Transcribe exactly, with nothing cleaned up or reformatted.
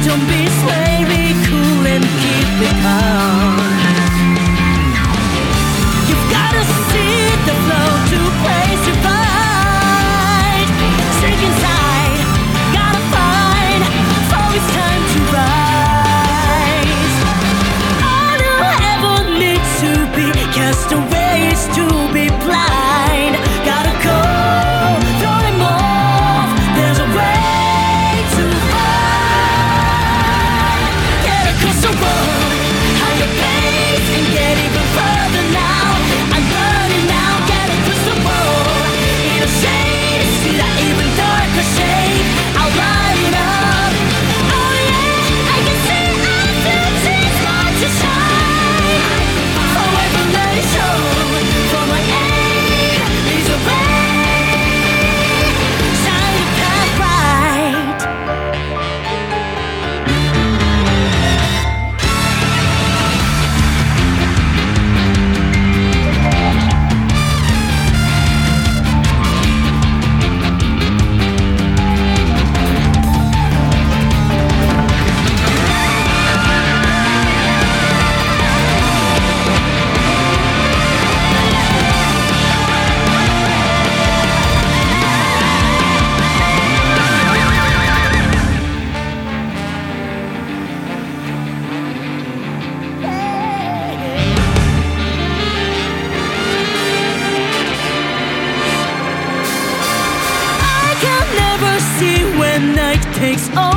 Don't be swayed, be cool and keep it calm. You've gotta see the flow to place your fight. Sink inside, gotta find, for it's time to rise. All you ever need to be castaways, to be blind. Gotta go, throw them off, there's a way to find. Get across the world, higher pace, and get even further now. I'm burning now, get across the world. In a shade, see that even darker shade. I'll light it up. Oh yeah, I can see our future's going to shine. Forever let it show, for my aim leads the way. Shine the path bright. I can never see when night takes over.